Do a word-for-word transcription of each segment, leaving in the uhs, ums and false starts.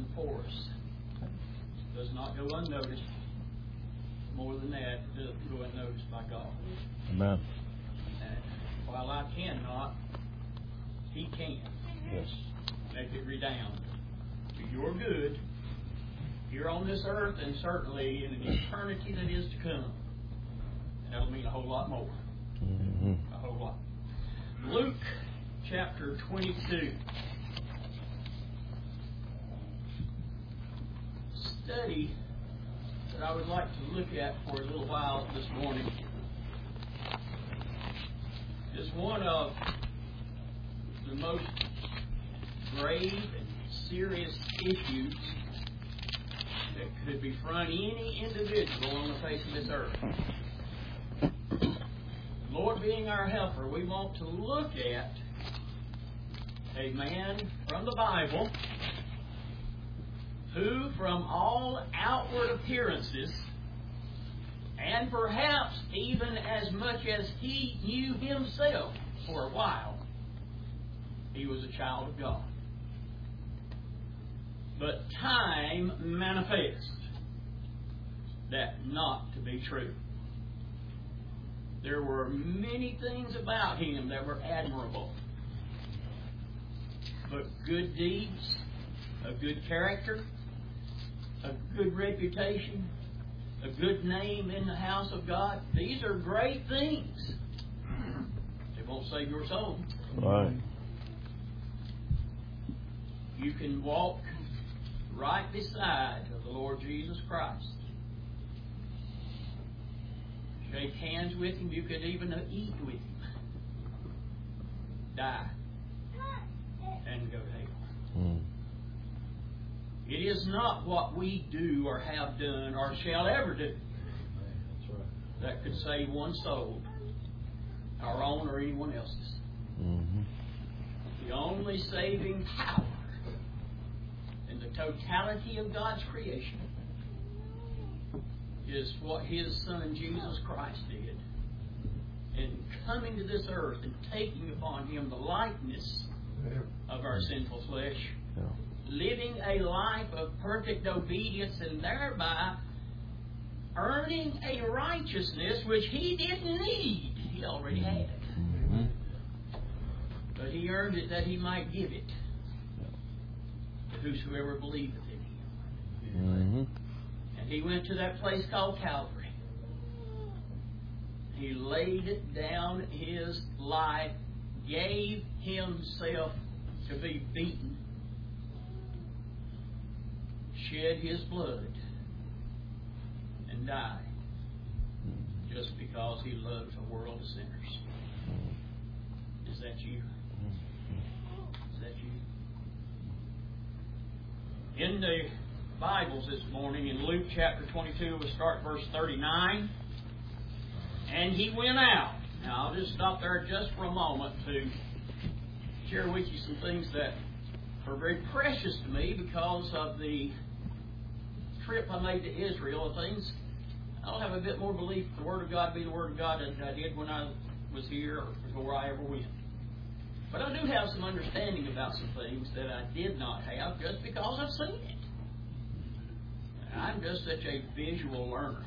for us does not go unnoticed. More than that, it doesn't go unnoticed by God. Amen. And while I cannot, He can. Yes. Make it redound to your good here on this earth and certainly in an eternity that is to come. And that'll mean a whole lot more. Mm-hmm. A whole lot. Luke chapter twenty-two. Study that I would like to look at for a little while this morning is one of the most grave and serious issues that could befront any individual on the face of this earth. Lord being our helper, we want to look at a man from the Bible who, from all outward appearances, and perhaps even as much as he knew himself for a while, he was a child of God. But time manifests that not to be true. There were many things about him that were admirable. But good deeds, a good character, a good reputation, a good name in the house of God, these are great things. They won't save your soul. Right. You can walk right beside of the Lord Jesus Christ. Shake hands with Him. You could even eat with Him. Die. And go to hell. Mm. It is not what we do or have done or shall ever do That's right. that could save one soul, our own or anyone else's. Mm-hmm. The only saving power in the totality of God's creation is what His Son Jesus Christ did in coming to this earth and taking upon Him the likeness of our sinful flesh, Yeah. living a life of perfect obedience and thereby earning a righteousness which He didn't need. He already had it. Mm-hmm. But He earned it that He might give it to whosoever believeth in Him. Mm-hmm. And He went to that place called Calvary. He laid down His life, gave Himself to be beaten, shed His blood, and died just because He loves a world of sinners. Is that you? Is that you? In the Bibles this morning, in Luke chapter twenty-two, we'll start verse thirty-nine. And he went out. Now, I'll just stop there just for a moment to share with you some things that are very precious to me because of the trip I made to Israel. Things I'll have a bit more belief the Word of God be the Word of God than I did when I was here or before I ever went. But I do have some understanding about some things that I did not have just because I've seen it. I'm just such a visual learner.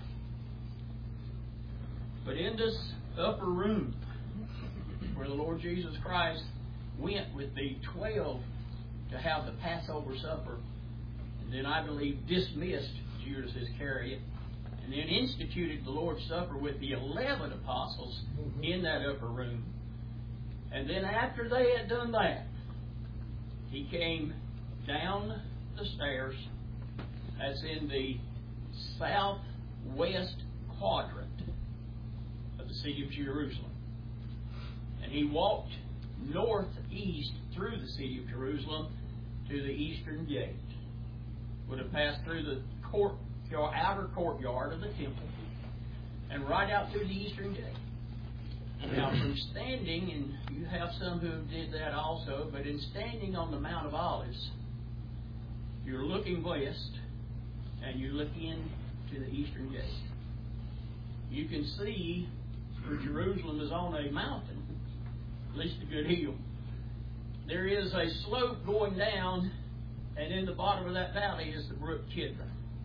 But in this upper room where the Lord Jesus Christ went with the twelve to have the Passover supper, and then I believe dismissed Judas Iscariot, and then instituted the Lord's Supper with the eleven apostles in that upper room. And then after they had done that, He came down the stairs. That's in the southwest quadrant of the city of Jerusalem. And He walked northeast through the city of Jerusalem to the eastern gate. Would have passed through the court, your outer courtyard of the temple, and right out through the eastern gate. Now, from standing, and you have some who did that also, but in standing on the Mount of Olives, you're looking west, and you look into the eastern gate. You can see where Jerusalem is on a mountain, at least a good hill. There is a slope going down And in the bottom of that valley is the brook Kidron.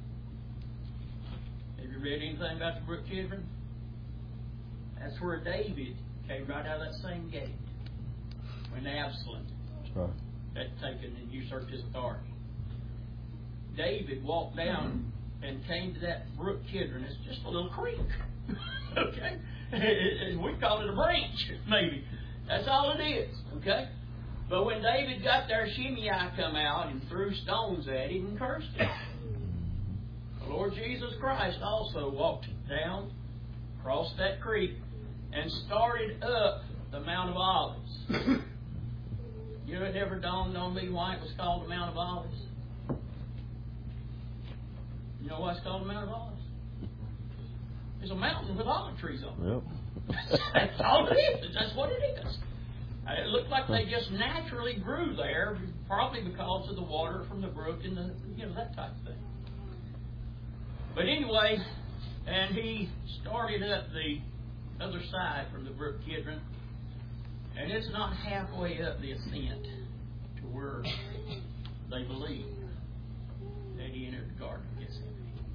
Have you read anything about the brook Kidron? That's where David came right out of that same gate when Absalom Right. had taken and usurped his authority. David walked down and came to that brook Kidron. It's just a little creek. Okay? We call it a branch, maybe. That's all it is. Okay? But when David got there, Shimei come out and threw stones at him and cursed him. The Lord Jesus Christ also walked down, crossed that creek, and started up the Mount of Olives. You know, it never dawned on me why it was called the Mount of Olives. You know why it's called the Mount of Olives? It's a mountain with olive trees on it. Yep. That's all it is. That's what it is. It looked like they just naturally grew there, probably because of the water from the brook and the, you know, that type of thing. But anyway, and he started up the other side from the brook Kidron, and it's not halfway up the ascent to where they believe that he entered the Garden of Gethsemane.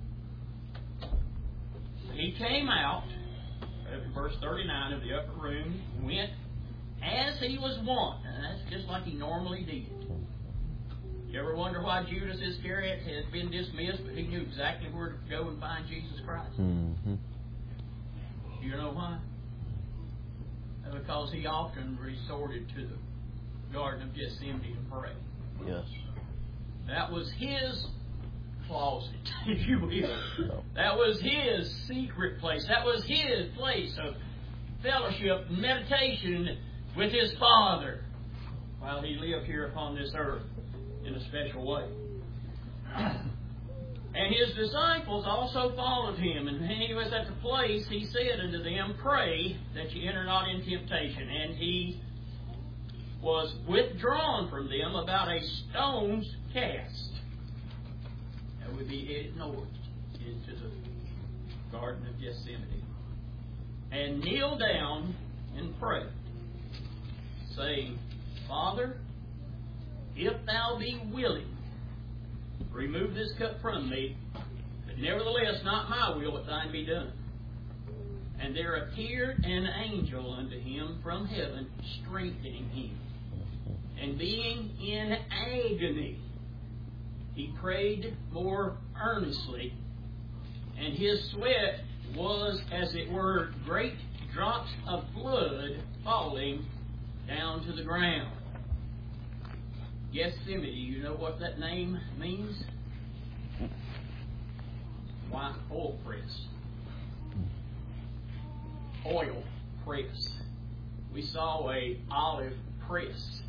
He came out, verse thirty-nine, of the upper room, went as he was wont, and that's just like he normally did. You ever wonder why Judas Iscariot had been dismissed, but he knew exactly where to go and find Jesus Christ? Mm-hmm. Do you know why? Because he often resorted to the Garden of Gethsemane to pray. Yes. That was his closet, if you will. That was his secret place. That was his place of fellowship, meditation with his Father while he lived here upon this earth in a special way. And his disciples also followed him. And when he was at the place, he said unto them, Pray that ye enter not in temptation. And he was withdrawn from them about a stone's cast. That would be headed north into the Garden of Gethsemane. And kneeled down and prayed, saying, Father, if thou be willing, remove this cup from me, but nevertheless not my will, but thine be done. And there appeared an angel unto him from heaven, strengthening him. And being in agony, he prayed more earnestly, and his sweat was, as it were, great drops of blood falling down to the ground. Gethsemane, you know what that name means? Why? Oil press. Oil press. We saw a olive press.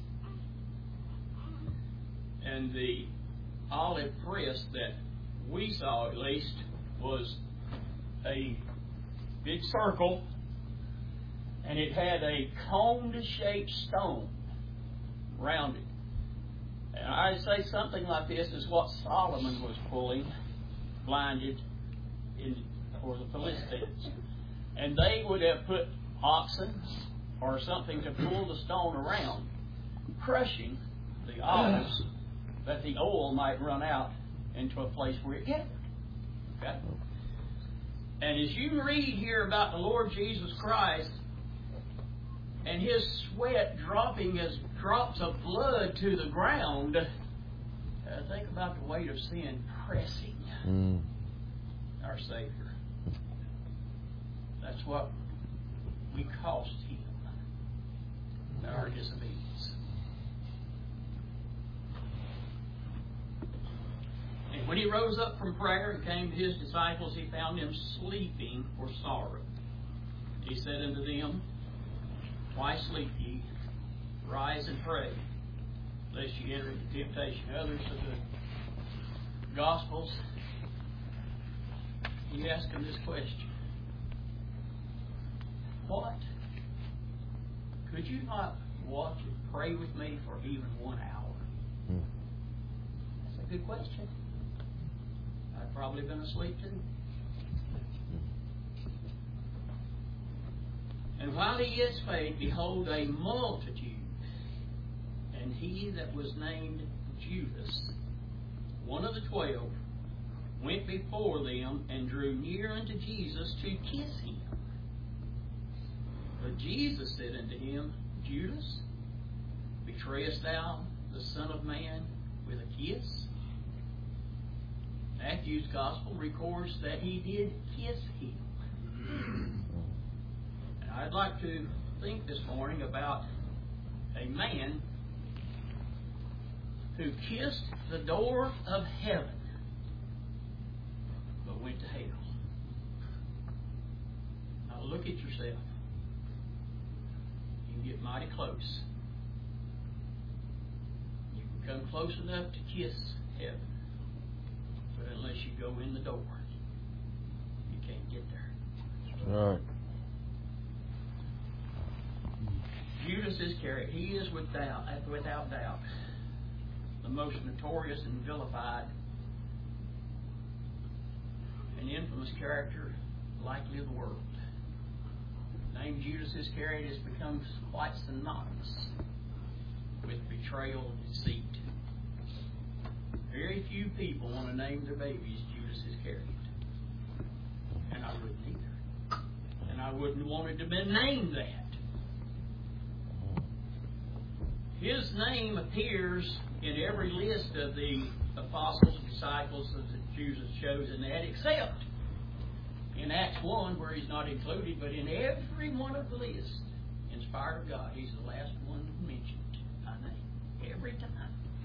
And the olive press that we saw, at least, was a big circle, and it had a cone-shaped stone round it. And I'd say something like this is what Solomon was pulling, blinded in for the Philistines. And they would have put oxen or something to pull the stone around, crushing the olives, that the oil might run out into a place where it gathered. Okay? And as you read here about the Lord Jesus Christ and his sweat dropping as drops of blood to the ground, uh, think about the weight of sin pressing Mm. our Savior. That's what we cost him, our disobedience. And when he rose up from prayer and came to his disciples, he found them sleeping for sorrow. He said unto them, Why sleep ye? Rise and pray, lest ye enter into temptation. Others of the Gospels, you ask them this question. What? Could you not watch and pray with me for even one hour? Mm. That's a good question. I've probably been asleep too. And while he yet spake, behold, a multitude, and he that was named Judas one of the twelve, went before them and drew near unto Jesus to kiss him. But Jesus said unto him, Judas, betrayest thou the Son of Man with a kiss? Matthew's Gospel records that he did kiss him. And I'd like to think this morning about a man who kissed the door of heaven but went to hell. Now look at yourself. You can get mighty close. You can come close enough to kiss heaven. But unless you go in the door, you can't get there. Right. Judas Iscariot, he is without, without doubt the most notorious and vilified and infamous character likely of the world. The name Judas Iscariot has become quite synonymous with betrayal and deceit. Very few people want to name their babies Judas Iscariot. And I wouldn't either. And I wouldn't want it to be named that. His name appears in every list of the apostles and disciples that Jesus chose in that, except in Acts one, where he's not included, but in every one of the lists, inspired of God, he's the last one mentioned by name. Every time.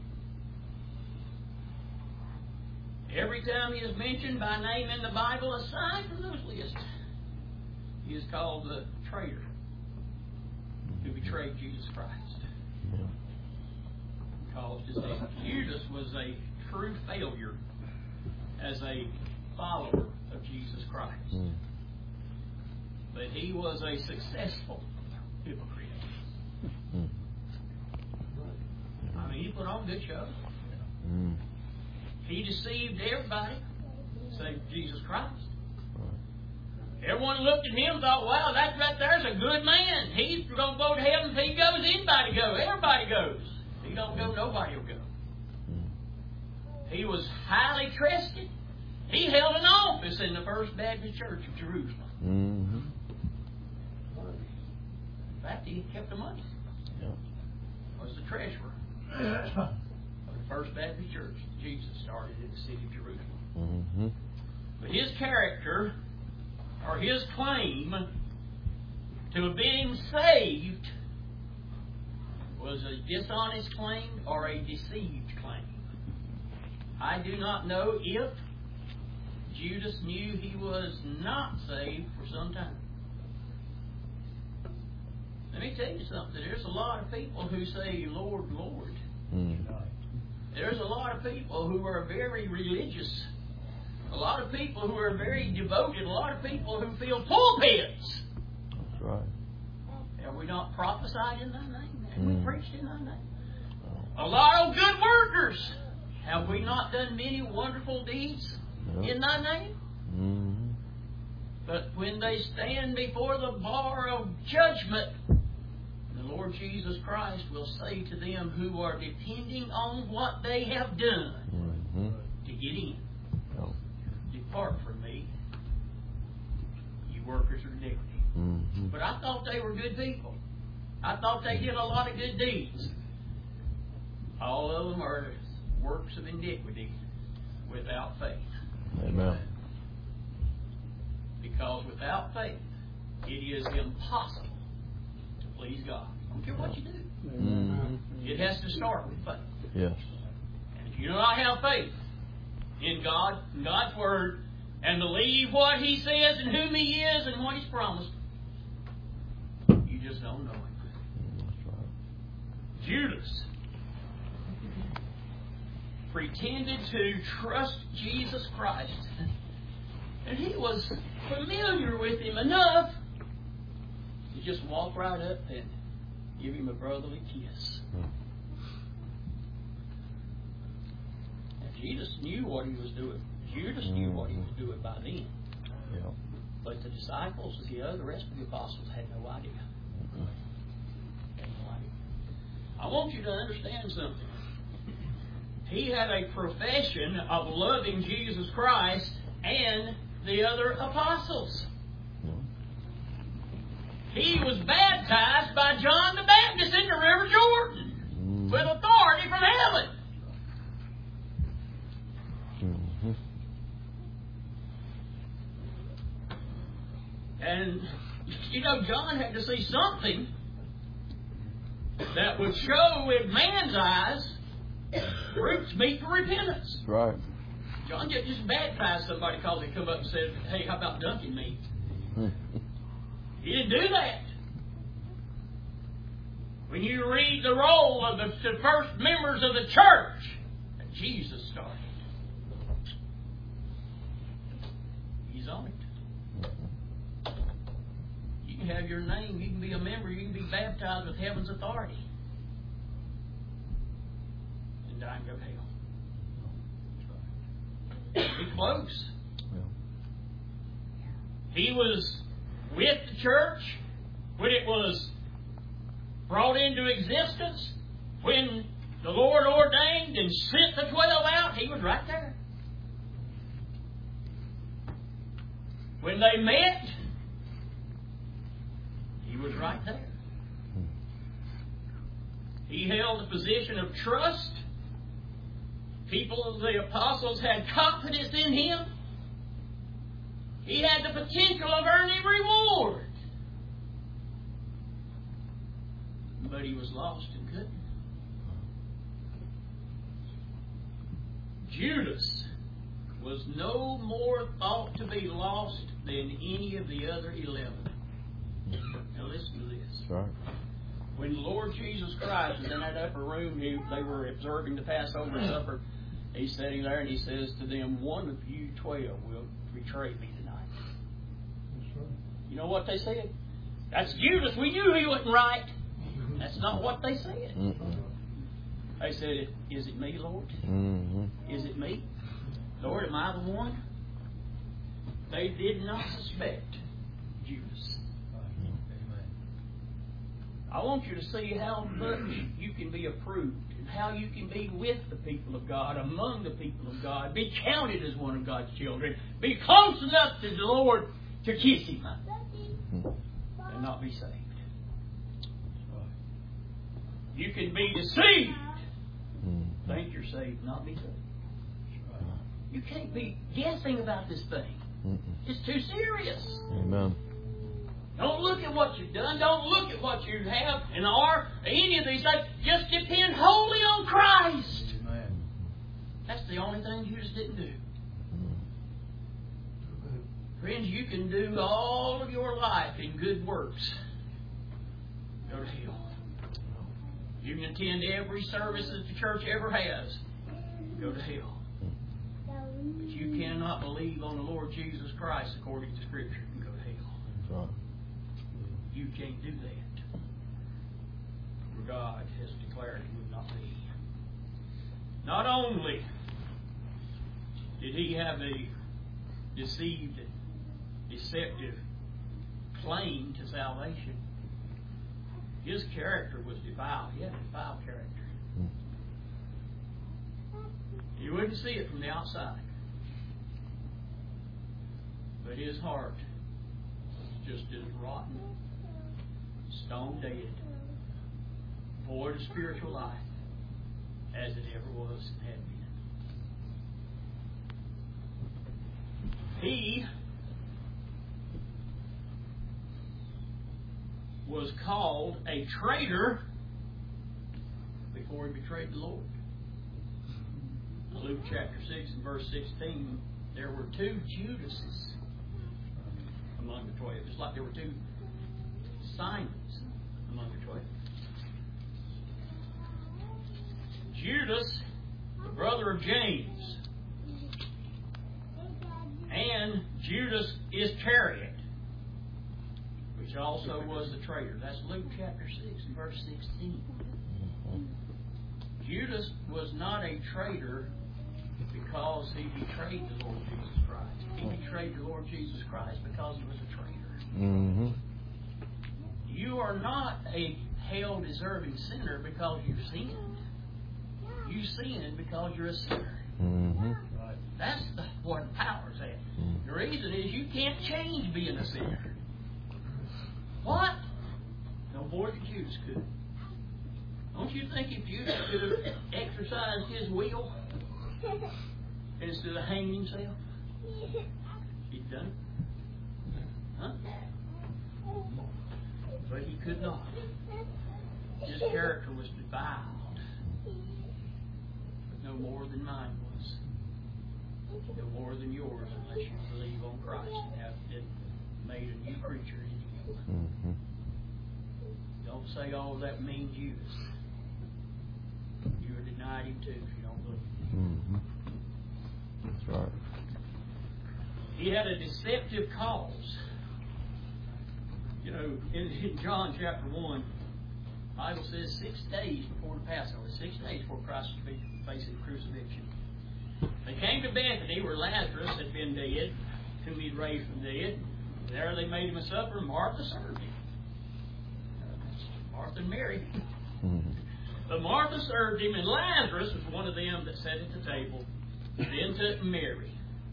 Every time he is mentioned by name in the Bible, aside from those lists, he is called the traitor who betrayed Jesus Christ. Because Judas was a true failure as a follower of Jesus Christ. Mm. But he was a successful hypocrite. Mm. I mean, he put on a good show. Mm. He deceived everybody, save Jesus Christ. Right. Everyone looked at him and thought, wow, that right there's a good man. He's going to go to heaven. If he goes, anybody goes. Everybody goes. If he don't go, nobody will go. Mm. He was highly trusted. He held an office in the First Baptist Church of Jerusalem. Mm-hmm. In fact, he kept the money. Yeah. Was the treasurer of the First Baptist Church. Jesus started in the city of Jerusalem. Mm-hmm. But his character, or his claim to being saved, was a dishonest claim or a deceived claim. I do not know if Judas knew he was not saved for some time. Let me tell you something. There's a lot of people who say, Lord, Lord. Mm. There's a lot of people who are very religious. A lot of people who are very devoted. A lot of people who fill pulpits. That's right. Have we not prophesied in thy name? Have we Mm. preached in thy name? Oh. A lot of good workers. Have we not done many wonderful deeds Yep. in thy name? Mm-hmm. But when they stand before the bar of judgment, the Lord Jesus Christ will say to them who are depending on what they have done Mm-hmm. to get in, Oh. depart from me, you workers of iniquity. Mm-hmm. But I thought they were good people. I thought they did a lot of good deeds. All of them are works of iniquity without faith. Amen. Because without faith, it is impossible to please God. I don't care what you do. Mm-hmm. It has to start with faith. Yes. And if you do not have faith in God, in God's Word, and believe what He says and whom He is and what He's promised, you just don't know Him. That's right. Judas pretended to trust Jesus Christ. And he was familiar with Him enough to just walk right up and give Him a brotherly kiss. Mm. And Jesus knew what He was doing. Judas knew what He was doing by then. Yeah. But the disciples, the other, the rest of the apostles had no idea. Mm-hmm. Had no idea. I want you to understand something. he had a profession of loving Jesus Christ and the other apostles. He was baptized by John the Baptist in the River Jordan mm-hmm. with authority from heaven. Mm-hmm. And, you know, John had to see something that would show in man's eyes fruits meet for repentance. Right. John didn't just baptize somebody because they come up and said, hey, how about dunking me? He didn't do that. When you read the roll of the, the first members of the church that Jesus started, He's on it. You can have your name, you can be a member, you can be baptized with heaven's authority, and die and go to hell. Be close. He was with the church when it was brought into existence, when the Lord ordained and sent the twelve out. He was right there. When they met, He was right there. He held a position of trust. People of the apostles had confidence in Him. He had the potential of earning reward. But he was lost and couldn't. Judas was no more thought to be lost than any of the other eleven. Now listen to this. Right. When the Lord Jesus Christ was in that upper room, he, they were observing the Passover supper. He's sitting there and He says to them, one of you twelve will betray me tonight. You know what they said? That's Judas. We knew he wasn't right. That's not what they said. Mm-mm. They said, is it me, Lord? Mm-hmm. Is it me? Lord, am I the one? They did not suspect Judas. I want you to see how much you can be approved and how you can be with the people of God, among the people of God, be counted as one of God's children, be close enough to the Lord to kiss Him and not be saved. You can be deceived, think you're saved, not be saved. You can't be guessing about this thing. It's too serious. Amen. Don't look at what you've done. Don't look at what you have and are. Any of these things. Just depend wholly on Christ. Amen. That's the only thing Judas didn't do. Friends, you can do all of your life in good works. Go to hell. You can attend every service that the church ever has. Go to hell. But you cannot believe on the Lord Jesus Christ according to Scripture and go to hell. Right. You can't do that. For God has declared it would not be. Not only did he have a deceived, deceptive claim to salvation, his character was defiled. He had a defiled character. You wouldn't see it from the outside. But his heart was just as rotten, stone dead, void of spiritual life as it ever was and had been. He was called a traitor before he betrayed the Lord. Luke chapter six and verse sixteen, there were two Judases among the twelve, just like there were two Simons among the twelve. Judas, the brother of James, and Judas Iscariot, which also was the traitor. That's Luke chapter six and verse sixteen. Judas was not a traitor because he betrayed the Lord Jesus Christ. He betrayed the Lord Jesus Christ because he was a traitor. Mm-hmm. You are not a hell-deserving sinner because you've sinned. You sin because you're a sinner. Mm-hmm. That's the, where the power's at. Mm-hmm. The reason is you can't change being a sinner. What? No more than Judas could. Don't you think if Judas could have exercised his will instead of hanging himself, he'd done it? Huh? But he could not. His character was defiled. But no more than mine was. No more than yours unless you believe on Christ and have been made a new creature in you. Mm-hmm. Don't say, oh, that mean Judas. You are denied him too if you don't believe. Mm-hmm. That's right. He had a deceptive cause. You know, in, in John chapter one, the Bible says six days before the Passover, six days before Christ was facing crucifixion. They came to Bethany where Lazarus had been dead, whom he'd raised from the dead. There they made him a supper, and Martha served him. Martha and Mary. Mm-hmm. But Martha served him, and Lazarus was one of them that sat at the table. Then took Mary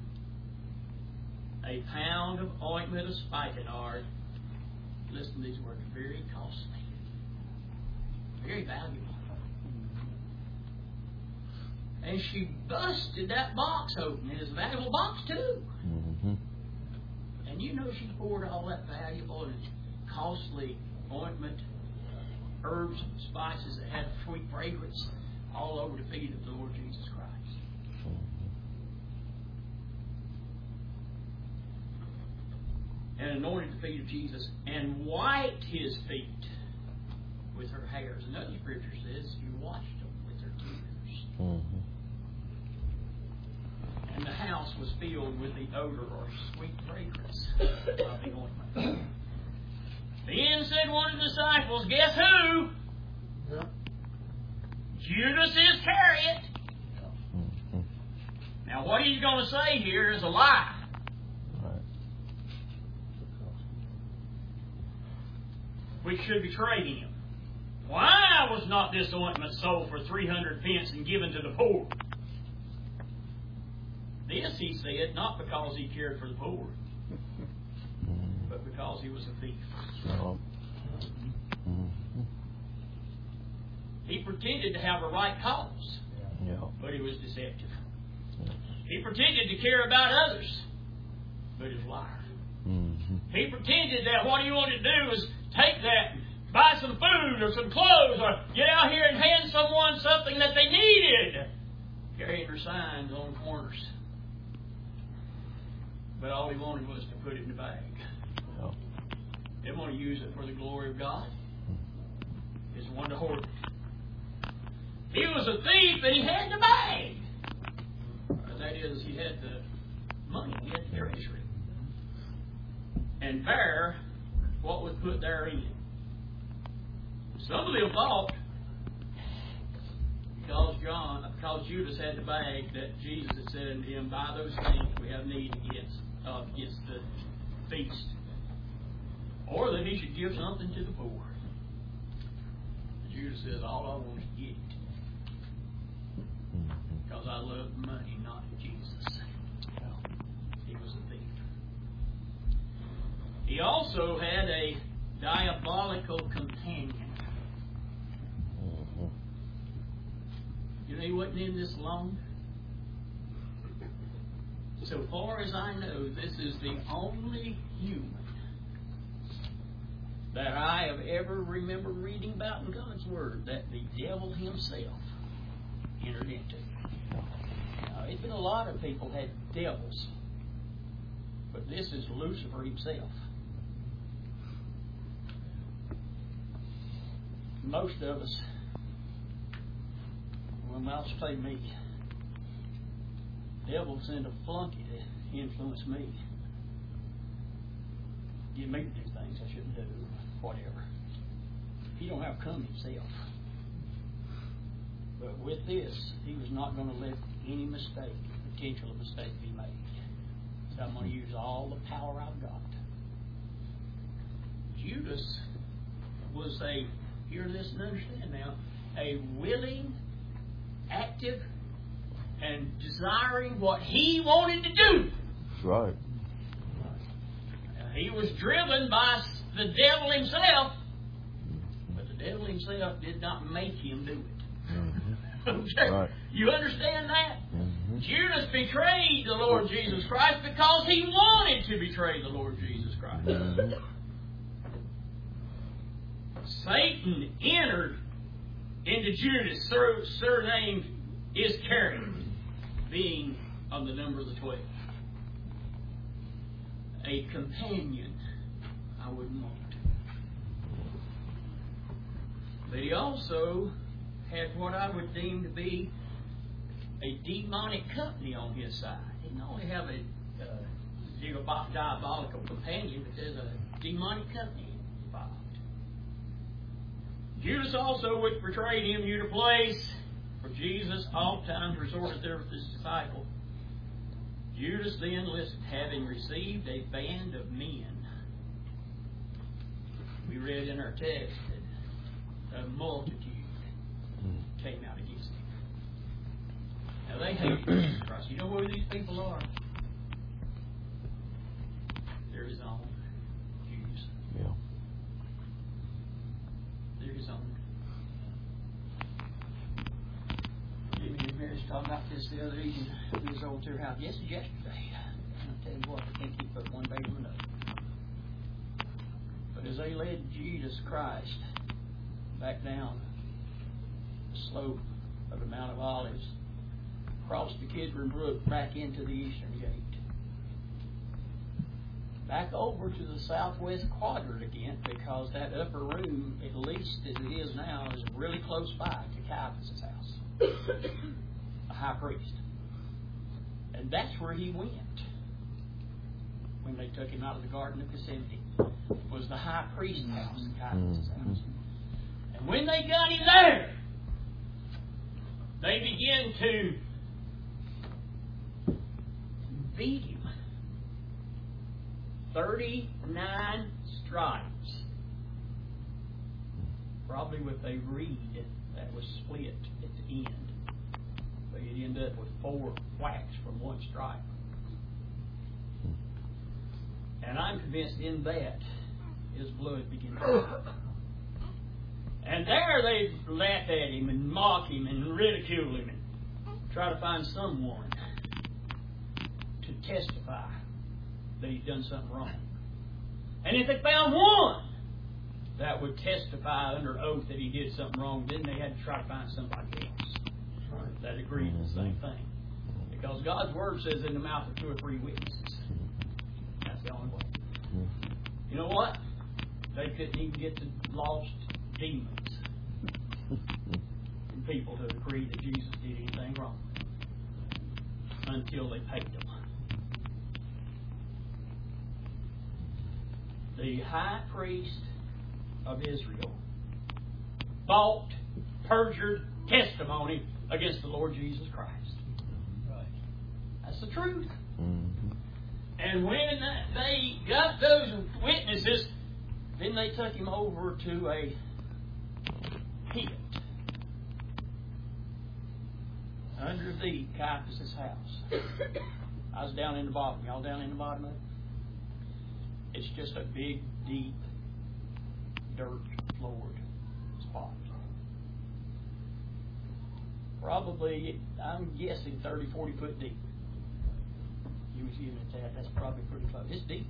a pound of ointment of spikenard. Listen to these words, very costly, very valuable. And she busted that box open. It is a valuable box too. Mm-hmm. And you know she poured all that valuable and costly ointment, herbs and spices that had sweet fragrance all over the feet of the Lord Jesus Christ. And anointed the feet of Jesus and wiped his feet with her hairs. Another scripture says she washed them with her tears. Mm-hmm. And the house was filled with the odor or sweet fragrance of the ointment. Then said one of the disciples, guess who? Yeah. Judas Iscariot. Mm-hmm. Now what he's going to say here is a lie. Right. Which should betray him. Why was not this ointment sold for three hundred pence and given to the poor? This, he said, not because he cared for the poor, Mm-hmm. but because he was a thief. So, mm-hmm. He pretended to have a right cause, Yeah. but he was deceptive. Yes. He pretended to care about others, but he was a liar. Mm-hmm. He pretended that what he wanted to do was take that and buy some food or some clothes or get out here and hand someone something that they needed, carrying their signs on corners. But all he wanted was to put it in the bag. Yeah. They want to use it for the glory of God. It's one to hoard it. He was a thief and he had the bag. That is, he had the money, he had the treasury. And there, what was put therein? Some of them thought, because John, because Judas had the bag, that Jesus had said unto him, buy those things we have need against, uh, against the feast. Or that he should give something to the poor. Judas says, all I want is to get it. Because I love money, not Jesus. He was a thief. He also had a diabolical companion. Mm-hmm. You know, he wasn't in this alone. So far as I know, this is the only human that I have ever remember reading about in God's Word that the devil himself entered into. Now, there's been a lot of people had devils, but this is Lucifer himself. Most of us, well, I'll say me, devil sent a flunky to influence me. Get me to do things I shouldn't do, whatever. He don't have come himself. But with this, he was not going to let any mistake, potential mistake, be made. So I'm going to use all the power I've got. Judas was a, hear this and understand now, a willing objective and desiring what he wanted to do. That's right. He was driven by the devil himself, but the devil himself did not make him do it. Mm-hmm. Okay? Right. You understand that? Mm-hmm. Judas betrayed the Lord Jesus Christ because he wanted to betray the Lord Jesus Christ. Mm-hmm. Satan entered into Judas, sur- surnamed Iscariot, being of the number of the twelve. A companion I wouldn't want. But he also had what I would deem to be a demonic company on his side. He didn't only have a uh, diabolical companion, but there's a demonic company involved. Judas also, which betrayed him, knew the place, for Jesus oftentimes resorted there with his disciple. Judas then listened, having received a band of men. We read in our text that a multitude came out against him. Now they hated Jesus Christ. You know who these people are? They're his own Jews. Yeah. They're his own. Jimmy and Mary's talking about this the other evening. We was over to her house. Yes, yesterday. I'll tell you what, I can't keep up one baby or another. But as they led Jesus Christ back down the slope of the Mount of Olives, across the Kidron Brook, back into the eastern gate, back over to the southwest quadrant again, because that upper room, at least as it is now, is really close by to Caiaphas' house, a high priest. And that's where he went when they took him out of the Garden of Gethsemane. It was the high priest's house, Caiaphas' house. And when they got him there, they began to beat him. Thirty-nine stripes. Probably with a reed that was split at the end. So you'd end up with four whacks from one stripe. And I'm convinced in that his blood began to flow. And there they laugh at him and mock him and ridicule him and try to find someone to testify that he's done something wrong. And if they found one that would testify under oath that he did something wrong, then they had to try to find somebody else that agreed with the same thing. Because God's Word says in the mouth of two or three witnesses. That's the only way. You know what? They couldn't even get the lost demons and people to agree that Jesus did anything wrong until they paid them. The high priest of Israel bought perjured testimony against the Lord Jesus Christ. Right. That's the truth. Mm-hmm. And when they got those witnesses, then they took him over to a pit under the Caiaphas' house. I was down in the bottom. Y'all down in the bottom of it? It's just a big, deep, dirt-floored spot. Probably, I'm guessing, thirty, forty foot deep. You was giving it that. That's probably pretty close. It's deep.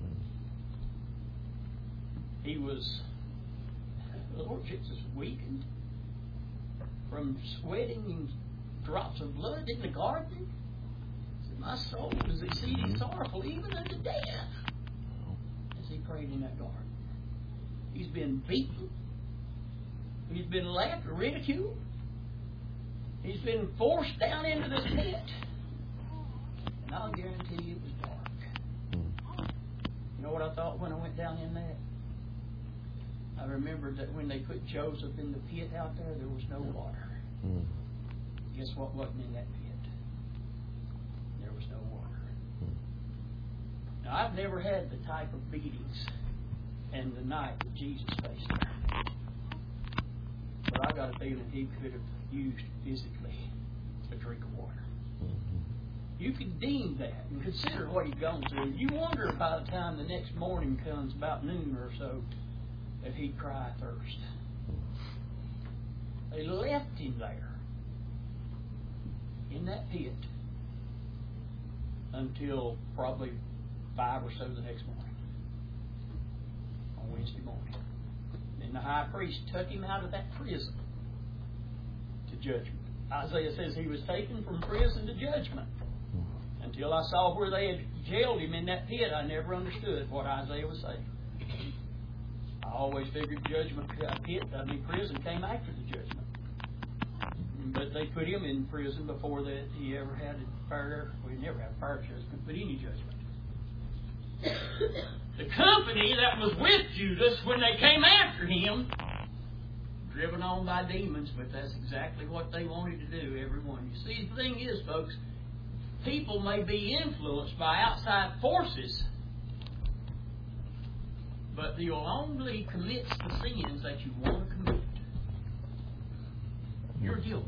He was, the Lord Jesus, weakened from sweating and drops of blood in the garden. He said, my soul is exceeding sorrowful, even unto death. As he prayed in that garden. He's been beaten. He's been laughed or ridiculed. He's been forced down into this pit. And I'll guarantee you it was dark. You know what I thought when I went down in there? I remembered that when they put Joseph in the pit out there, there was no water. Mm. Guess what wasn't in that pit? There was no water. Mm. Now, I've never had the type of beatings and the night that Jesus faced there. But I got a feeling he could have used physically a drink of water. Mm-hmm. You could deem that and consider what he'd gone through. You wonder by the time the next morning comes, about noon or so, if he'd cry thirst. They left him there in that pit until probably five or so the next morning, on Wednesday morning. And the high priest took him out of that prison to judgment. Isaiah says he was taken from prison to judgment. Until I saw where they had jailed him in that pit, I never understood what Isaiah was saying. I always figured judgment pit, I mean prison, came after the judgment. But they put him in prison before that he ever had a fair, well, he never had a fair judgment, but any judgment. The company that was with Judas when they came after him, driven on by demons, but that's exactly what they wanted to do, everyone. You see, the thing is, folks, people may be influenced by outside forces, but you'll only commit the sins that you want to commit. You're guilty.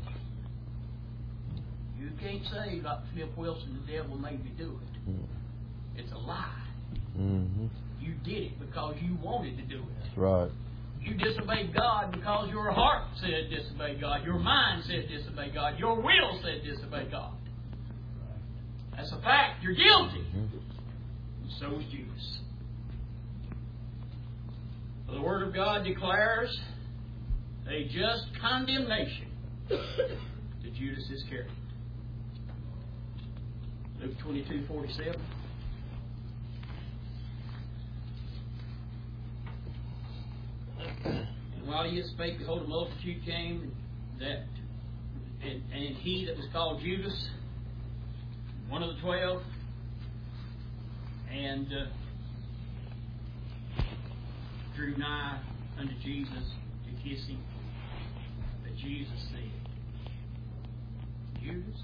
You can't say, like Smith Wilson, the devil made me do it. It's a lie. Mm-hmm. You did it because you wanted to do it. That's right. You disobeyed God because your heart said disobey God. Your mind said disobey God. Your will said disobey God. That's a fact. You're guilty. Mm-hmm. And so was Judas. The Word of God declares a just condemnation to Judas Iscariot. Luke twenty-two forty-seven. And while he yet spake, behold, a multitude came, and that, and, and he that was called Judas, one of the twelve, and uh, drew nigh unto Jesus to kiss him. But Jesus said, Judas,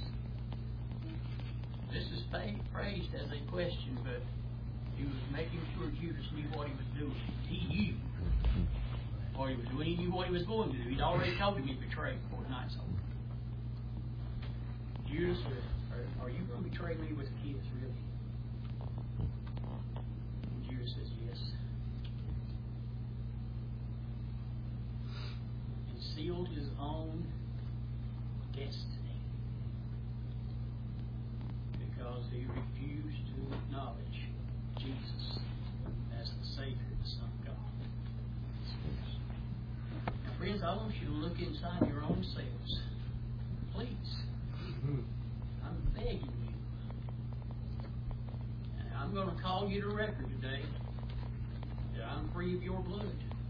this is phrased as a question, but he was making sure Judas knew what he was doing. He knew what he was doing. He knew what he was going to do. He'd already told him he'd betray before the night's over. Judas, are, are you going to betray me with a kiss, really? And Judas says, yes. And sealed his own destiny because he refused to acknowledge Jesus as the Savior, the Son of God. Now, friends, I want you to look inside your own selves. Please. I'm begging you. And I'm going to call you to record today that I'm free of your blood.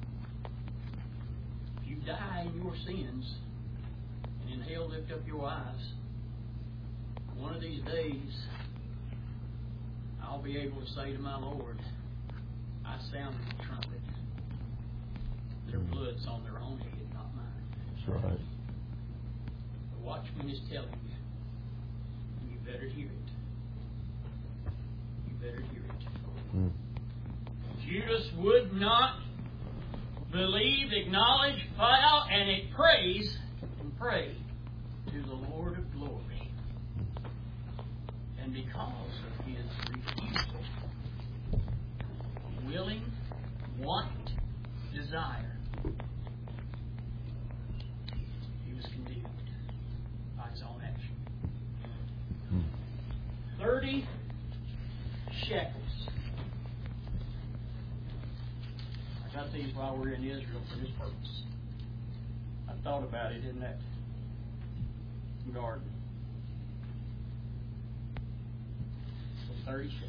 If you die in your sins and in hell lift up your eyes, one of these days I'll be able to say to my Lord, I sounded the trumpet. Their blood's on their own head, not mine. That's right. The watchman is telling you, and you better hear it. You better hear it. Mm. Judas would not believe, acknowledge, bow, and it praise and pray to the Lord of glory. And because of his refusal, willing, want, desire, he was condemned by his own action. Thirty shekels. I got these while we were in Israel for this purpose. I thought about it in that garden. So thirty shekels.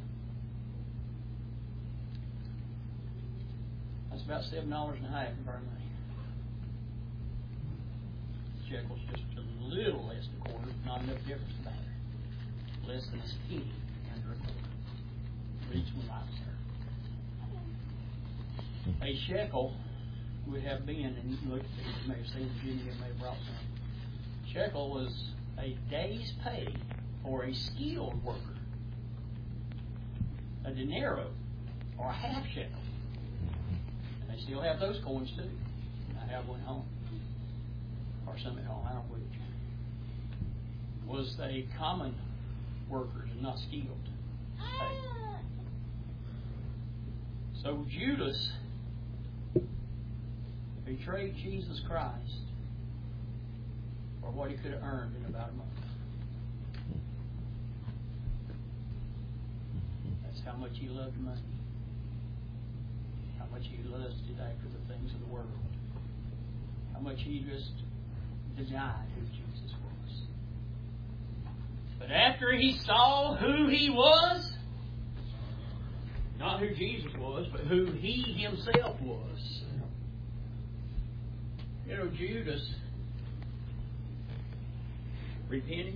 That's about seven dollars and a half in our money. Shekels just a little less than a quarter, not enough difference to matter. Less than a penny under a quarter. For each one I was there. A shekel would have been, and you can look at this, you may have seen Jimmy and may have brought some. Shekel was a day's pay for a skilled worker. A denaro, or a half shekel. And they still have those coins too. I have one at home. Or some at home, I don't know which. was they common workers and not skilled. So Judas betrayed Jesus Christ for what he could have earned in about a month. That's how much he loved money. How much he lusted after the things of the world. How much he just denied who Jesus was. But after he saw who he was, not who Jesus was, but who he himself was. You know, Judas repented.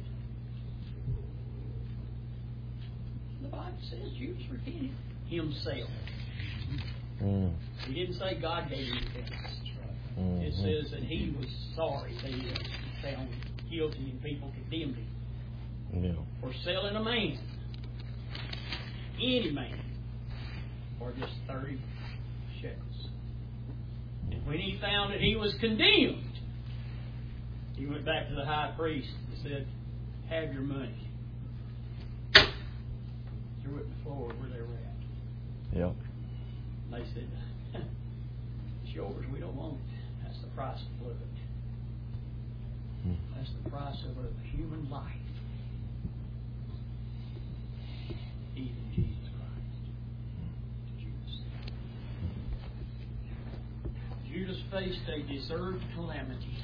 The Bible says Judas repented himself. Mm. He didn't say God gave him repentance. Mm-hmm. It says that he was sorry that he was found guilty and people condemned him Yeah. for selling a man, any man, for just thirty shekels. And when he found that he was condemned, he went back to the high priest and said, "Have your money." Threw it on the floor where they were at. Yeah. And they said, "It's yours, we don't want it. That's the price of blood. Mm. That's the price of a human life. Even Jesus Christ." Judas. Judas faced a deserved calamity.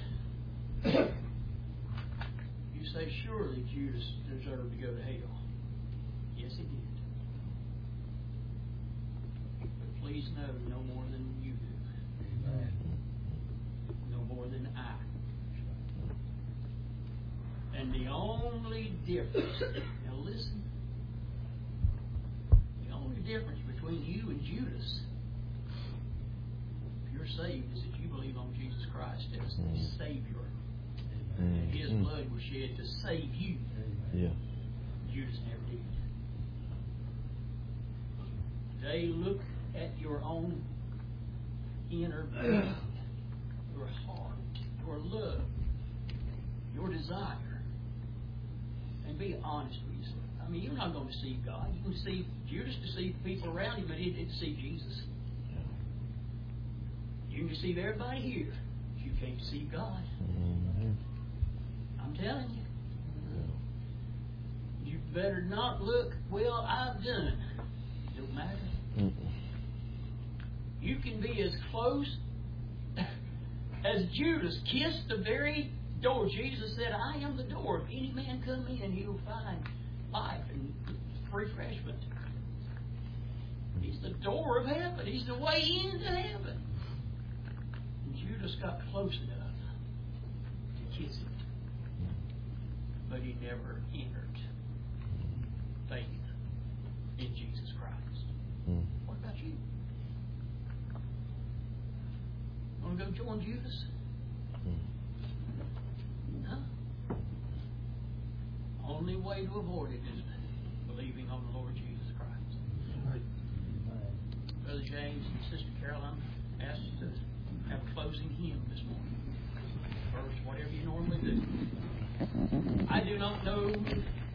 You say, surely Judas deserved to go to hell. Yes, he did. But please know, no more than you do. Amen. No more than I. And the only difference, now listen, the only difference between you and Judas, if you're saved, is that you believe on Jesus Christ as the Savior. And His Mm. blood was shed to save you. Yeah. Judas never did. Today, look at your own inner being, your heart, your love, your desire, and be honest with yourself. I mean, you're not going to deceive God. You can deceive Judas, deceive people around him, but he didn't deceive Jesus. You can deceive everybody here, but you can't deceive God. Mm-hmm. I'm telling you. You better not look, well, I've done. It don't matter. Mm-mm. You can be as close as Judas kissed the very door. Jesus said, "I am the door. If any man come in, he will find life and refreshment." He's the door of heaven. He's the way into heaven. And Judas got close enough to kiss it. But he never entered faith in Jesus Christ. Mm. What about you? Want to go join Judas? Mm. No. Only way to avoid it is believing on the Lord Jesus Christ. Brother James and Sister Caroline asked to have a closing hymn this morning. First, whatever you normally do. I do not know.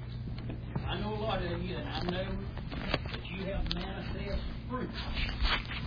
I know a lot of you, and I know that you have manifest fruit